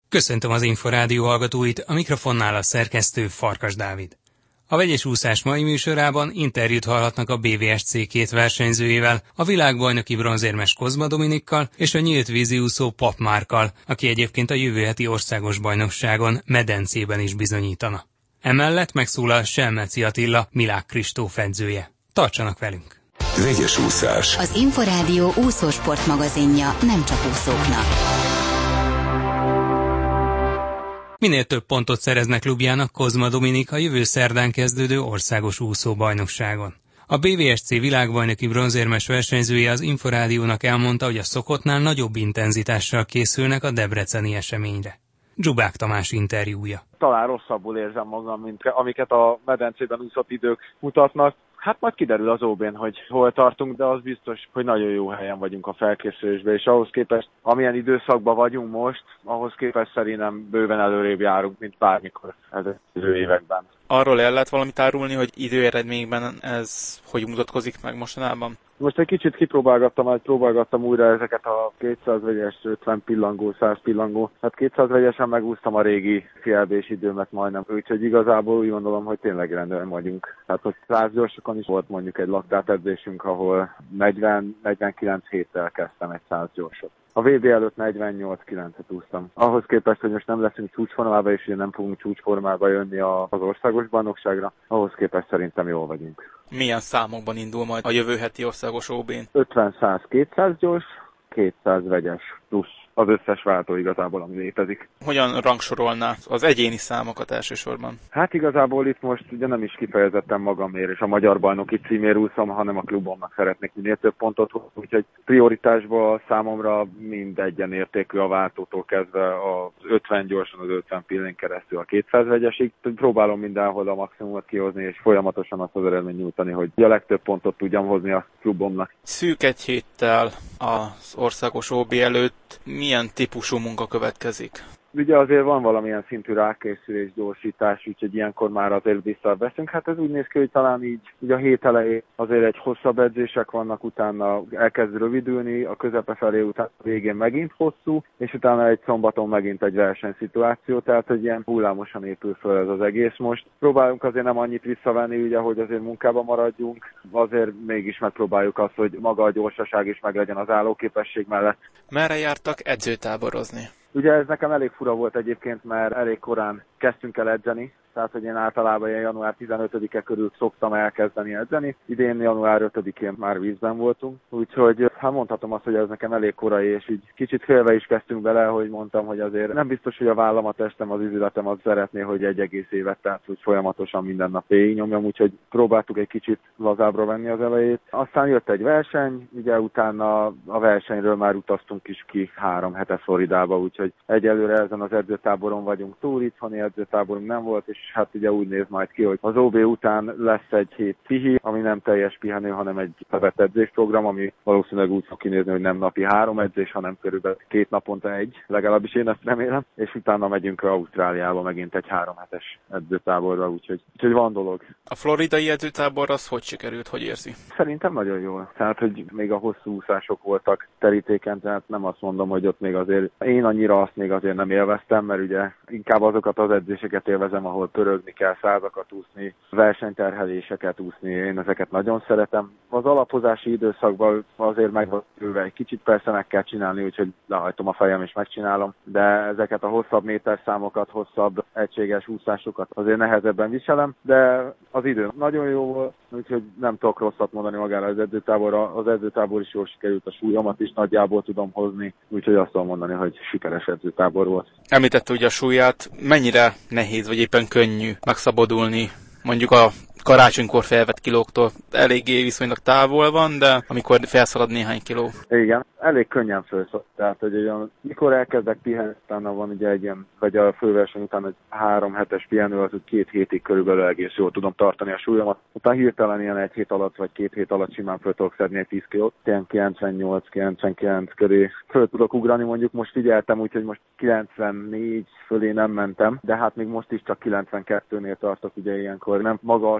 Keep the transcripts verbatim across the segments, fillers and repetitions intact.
Köszöntöm az Inforádió hallgatóit, a mikrofonnál a szerkesztő Farkas Dávid. A vegyes úszás mai műsorában interjút hallhatnak a bé vé es cé két versenyzőjével, a világbajnoki bronzérmes Kozma Dominikkal és a nyílt víziúszó Pap Márkkal, aki egyébként a jövő heti országos bajnokságon medencében is bizonyítana. Emellett megszólal Selmeci Attila, Milák Kristóf edzője. Tartsanak velünk! Vegyes úszás. Az Inforádió úszósport magazinja nem csak úszóknak. Minél több pontot szereznek klubjának Kozma Dominik a jövő szerdán kezdődő országos úszóbajnokságon. A bé vé es cé világbajnoki bronzérmes versenyzője az Inforádiónak elmondta, hogy a szokottnál nagyobb intenzitással készülnek a debreceni eseményre. Zsubák Tamás interjúja. Talán rosszabbul érzem magam, mint amiket a medencében úszott idők mutatnak. Hát majd kiderül az ó bén, hogy hol tartunk, de az biztos, hogy nagyon jó helyen vagyunk a felkészülésben, és ahhoz képest, amilyen időszakban vagyunk most, ahhoz képest szerintem bőven előrébb járunk, mint bármikor előző években. Arról el lehet valamit árulni, hogy időeredményben ez hogy mutatkozik meg mostanában? Most egy kicsit kipróbálgattam, hogy próbálgattam újra ezeket a kétszáz vegyes, ötven pillangó, száz pillangó. Hát kétszáz vegyesen megúsztam a régi fielbés időmet majdnem. Úgyhogy igazából úgy gondolom, hogy tényleg rendben vagyunk. Tehát hogy száz gyorsokon is volt mondjuk egy laktátedzésünk, ahol negyven-negyvenkilenc héttel kezdtem egy száz gyorsot. A vé bé előtt negyvennyolc kilencet úsztam. Ahhoz képest, hogy most nem leszünk csúcsformában, és ugye nem fogunk csúcsformába jönni az országos bajnokságra, ahhoz képest szerintem jól vagyunk. Milyen számokban indul majd a jövő heti országos ó bén? ötven-száz-kétszáz gyors, kétszáz vegyes plusz az összes váltó igazából, ami létezik. Hogyan rangsorolná az egyéni számokat elsősorban? Hát igazából itt most ugye nem is kifejezetten magamért és a magyar bajnoki címért úszom, hanem a klubomnak szeretnék minél több pontot hozni, úgyhogy prioritásban számomra mind egyenértékű a váltótól kezdve az ötven gyorsan, az ötven pillén keresztül a kétszáz vegyesig. Próbálom mindenhol a maximumot kihozni, és folyamatosan azt az eredményt nyújtani, hogy a legtöbb pontot tudjam hozni a klubomnak. Szűk egy héttel az országos ó bé előtt milyen típusú munka következik? Ugye azért van valamilyen szintű rákészülés, gyorsítás, úgyhogy ilyenkor már azért visszaveszünk. Hát ez úgy néz ki, hogy talán így ugye a hét elején azért egy hosszabb edzések vannak, utána elkezd rövidülni, a közepe felé után a végén megint hosszú, és utána egy szombaton megint egy versenyszituáció, tehát hogy ilyen hullámosan épül föl ez az egész most. Próbálunk azért nem annyit visszavenni, ugye, hogy azért munkába maradjunk, azért mégis megpróbáljuk azt, hogy maga a gyorsaság is meglegyen az állóképesség mellett. Merre jártak edzőtáborozni? Ugye ez nekem elég fura volt egyébként, mert elég korán kezdtünk el edzeni, tehát hogy én általában ilyen január tizenötödike körül szoktam elkezdeni edzeni. Idén január ötödikén már vízben voltunk, úgyhogy hát mondhatom azt, hogy ez nekem elég korai, és így kicsit félve is kezdtünk bele, hogy mondtam, hogy azért nem biztos, hogy a vállam, a testem, az üzletem az szeretné, hogy egy egész évet, tehát hogy folyamatosan minden nap végignyomjam, úgyhogy próbáltuk egy kicsit lazábbra venni az elejét. Aztán jött egy verseny, ugye utána a versenyről már utaztunk is ki három hete Floridába, úgyhogy egyelőre ezen az edzőtáboron vagyunk túl, itthoni edzőtáborunk nem volt, és hát ugye úgy néz majd ki, hogy az ó bé után lesz egy hét pihi, ami nem teljes pihenő, hanem egy bevett edzésprogram, ami valószínűleg úgy fog kinézni, hogy nem napi három edzés, hanem körülbelül két naponta egy, legalábbis én ezt remélem, és utána megyünk Ausztráliába megint egy három hetes edzőtáborra, úgyhogy, úgyhogy van dolog. A floridai edzőtábor az hogy sikerült, hogy érzi? Szerintem nagyon jól. Tehát, hogy még a hosszú úszások voltak terítéken, tehát nem azt mondom, hogy ott még azért én annyira azt még azért nem élveztem, mert ugye inkább azokat az edzéseket élvezem, ahol pörögni kell, százakat úszni, versenyterheléseket úszni, én ezeket nagyon szeretem. Az alapozási időszakban azért meg van bőve egy kicsit, persze meg kell csinálni, úgyhogy lehajtom a fejem és megcsinálom, de ezeket a hosszabb méterszámokat, hosszabb egységes úszásokat azért nehezebben viselem, de az idő nagyon jó volt, úgyhogy nem tudok rosszat mondani magára az edzőtáborra. Az edzőtábor is jól sikerült, a súlyomat is nagyjából tudom hozni, úgyhogy azt tudom mondani, hogy sikeres edzőtábor volt. Említette ugye a súlyát, mennyire nehéz vagy éppen könnyű megszabadulni mondjuk a karácsonykor felvett kilóktól? Eléggé viszonylag távol van, de amikor felszalad néhány kiló. Igen, elég könnyen felszalad. Tehát, hogy olyan, mikor elkezdek pihenni, utána van ugye egy ilyen, vagy a főverseny után egy három hetes pihenő, az, hogy két hétig körülbelül egész jól tudom tartani a súlyomat. Utána hirtelen ilyen egy hét alatt, vagy két hét alatt simán föl tudok szedni egy tíz kilót. Ilyen kilencvennyolc kilencvenkilenc köré föl tudok ugrani, mondjuk most figyeltem, úgyhogy most kilencvennégy fölé nem mentem, de hát még most is csak kilencvenkettőnél tartok, ugye ilyenkor nem magas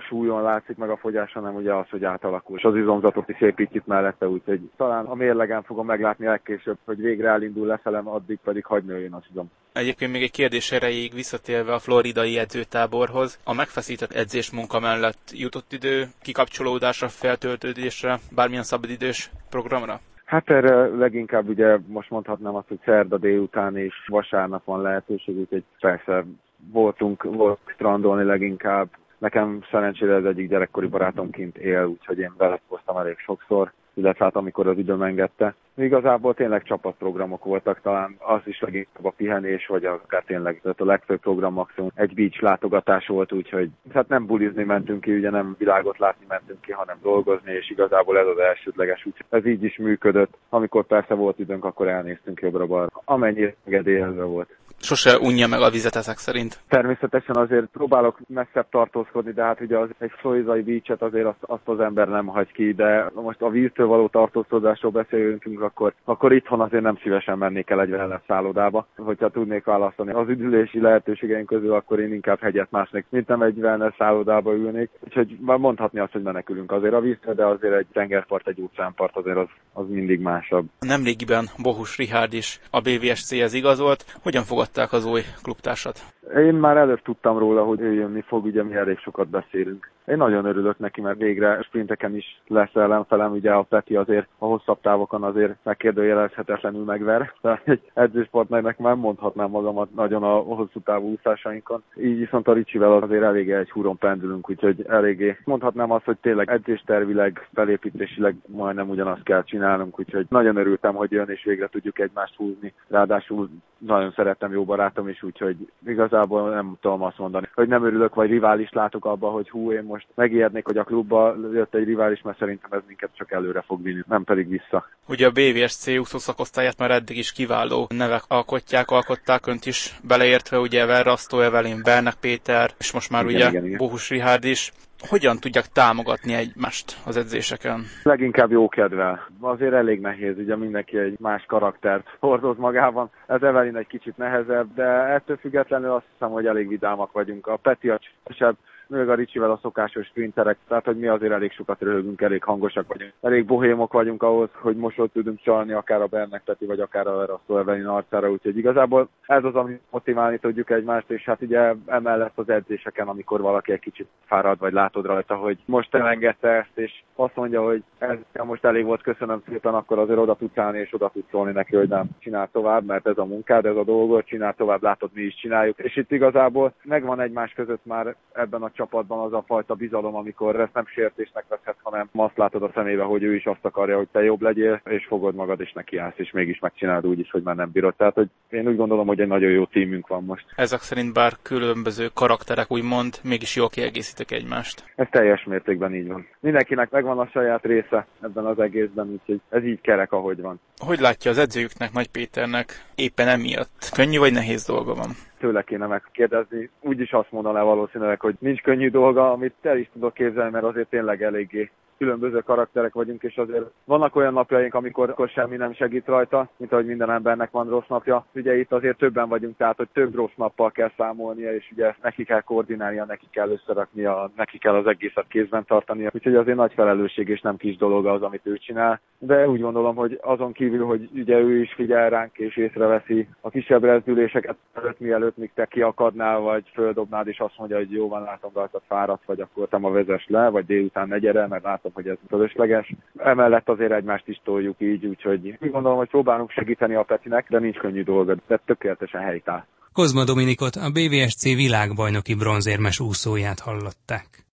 súlyon látszik meg a fogyás, hanem ugye az, hogy átalakul. És az izomzatot is épít mellette, úgyhogy talán a mérlegen fogom meglátni legkésőbb, hogy végre elindul lefelem, addig pedig hagy nőjön az izom. Egyébként még egy kérdés erejéig visszatérve a floridai edzőtáborhoz. A megfeszített edzésmunka mellett jutott idő kikapcsolódásra, feltöltődésre, bármilyen szabadidős programra? Hát erre leginkább ugye most mondhatnám azt, hogy szerda délután és vasárnap van lehetőség, úgyhogy persze voltunk, volt strandolni leginkább. Nekem szerencsére az egyik gyerekkori barátom kint él, úgyhogy én vele hoztam elég sokszor, illetve hát amikor az időm engedte. Igazából tényleg csapatprogramok voltak, talán az is leginkább a pihenés, vagy akár tényleg a legfőbb program maximum egy beach látogatás volt, úgyhogy hát nem bulizni mentünk ki, ugye nem világot látni mentünk ki, hanem dolgozni, és igazából ez az elsődleges, úgyhogy ez így is működött. Amikor persze volt időnk, akkor elnéztünk jobbra-balra, amennyire engedélyezve volt. Sose unja meg a vizet ezek szerint? Természetesen azért próbálok messzebb tartózkodni, de hát ugye az, egy floridai beachet azért azt, azt az ember nem hagy ki, de most a víztől való tartózkodásról beszélünk, akkor, akkor itthon azért nem szívesen mennék el egy wellness szállodába. Hogyha tudnék választani az üdülési lehetőségeink közül, akkor én inkább hegyet másnék, mint nem egy wellness szállodába ülnék. Úgyhogy már mondhatni azt, hogy menekülünk azért a víztől, de azért egy tengerpart, egy óceánpart azért az, az mindig másabb. Nemrégiben Bohus Richárd is a bé vé es céhez igazolt. Hogyan fogadták az új klubtársat? Én már előbb tudtam róla, hogy ő jönni fog, ugye mi elég sokat beszélünk. Én nagyon örülök neki, mert végre sprinteken is lesz ellenfelem, ugye a Peti azért a hosszabb távokon azért megkérdőjelezhetetlenül megver. Tehát egy edzőspartnernek már mondhatnám magamat nagyon a hosszú távú úszásainkon. Így viszont a Ricsivel azért eléggé egy húron pendülünk, úgyhogy eléggé mondhatnám azt, hogy tényleg edzéstervileg, felépítésileg majdnem ugyanazt kell csinálnunk, úgyhogy nagyon örültem, hogy jön és végre tudjuk egymást húzni. Ráadásul nagyon szerettem, jó barátom is, úgyhogy igazából nem tudom azt mondani, hogy nem örülök, vagy rivális látok abba, hogy hú, én most megijednék, hogy a klubba jött egy rivális, mert szerintem ez minket csak előre fog vinni, nem pedig vissza. Ugye a bé vé es cé úszó szakosztályát már eddig is kiváló nevek alkotják, alkották, önt is beleértve, ugye Verrasztó Evelyn, Bernek Péter, és most már igen, ugye igen, igen. Bohus Richárd is. Hogyan tudják támogatni egymást az edzéseken? Leginkább jó kedvel. Azért elég nehéz, ugye mindenki egy más karaktert hordoz magában. Ez Evelyn egy kicsit nehezebb, de ettől függetlenül azt hiszem, hogy elég vidámak vagyunk. A Peti a csösebb, meg a Ricsivel a szokásos sprinterek, tehát hogy mi azért elég sokat röhögünk, elég hangosak vagyunk. Elég bohémok vagyunk ahhoz, hogy mosolyt tudunk csalni akár a Bernek Peti, vagy akár a Verrasztó Evelyn arcára, úgyhogy igazából ez az, ami motiválni tudjuk egymást, és hát ugye emellett az edzéseken, amikor valaki egy kicsit fárad, vagy látod rajta, hogy most elengedte ezt, és azt mondja, hogy ez most elég volt, köszönöm szépen, akkor azért oda tudsz állni, és oda tudsz szólni neki, hogy nem, csinál tovább, mert ez a munkád, ez a dolgod, csinál tovább, látod, mi is csináljuk. És itt igazából megvan egymás között már ebben a csapatban az a fajta bizalom, amikor ezt nem sértésnek veszed, hanem azt látod a szemébe, hogy ő is azt akarja, hogy te jobb legyél, és fogod magad, és nekiállsz, és mégis megcsinálod úgy is, hogy már nem bírod. Tehát, hogy én úgy gondolom, hogy egy nagyon jó tímünk van most. Ezek szerint bár különböző karakterek, úgymond, mégis jól kiegészítik egymást. Ez teljes mértékben így van. Mindenkinek megvan a saját része ebben az egészben, úgyhogy ez így kerek, ahogy van. Hogy látja az edzőjüknek, Nagy Péternek éppen emiatt? Könnyű vagy nehéz dolga van? Tőle kéne megkérdezni. Úgyis azt mondaná valószínűleg, hogy nincs könnyű dolga, amit el is tudok képzelni, mert azért tényleg eléggé különböző karakterek vagyunk, és azért vannak olyan napjaink, amikor, amikor semmi nem segít rajta, mint ahogy minden embernek van rossz napja. Ugye itt azért többen vagyunk, tehát hogy több rossz nappal kell számolnia, és ugye ezt neki kell koordinálnia, neki kell összeraknia, neki kell az egészet kézben tartania. Úgyhogy azért nagy felelősség és nem kis dolog az, amit ő csinál. De úgy gondolom, hogy azon kívül, hogy ugye ő is figyel ránk és észreveszi a kisebb rezdüléseket előtt, mielőtt még te kiakadnál, vagy földobnád, és azt mondja, hogy jó van, látom rajtad fáradt, vagy akkor te ma vezess le, vagy délután ne gyere, mert látom, hogy ez fölösleges. Emellett azért egymást is toljuk így, úgyhogy úgy gondolom, hogy próbálunk segíteni a Petinek, de nincs könnyű dolga, de tökéletesen helytáll. Kozma Dominikot, a bé vé es cé világbajnoki bronzérmes úszóját hallották.